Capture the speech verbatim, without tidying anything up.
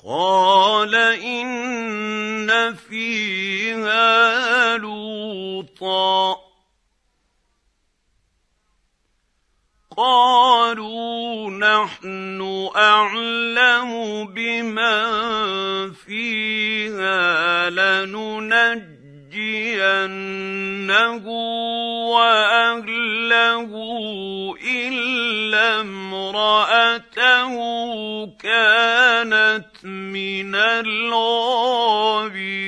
قَالَ إِنَّ فِيهَا لُوطًا ۚ قَالُوا نَحْنُ أَعْلَمُ بِمَن فِيهَا لَنُنَجِّيَنَّهُ وَأَهْلَهُ إِلَّا امْرَأَتَهُ كَانَتْ مِنَ الْغَابِرِينَ.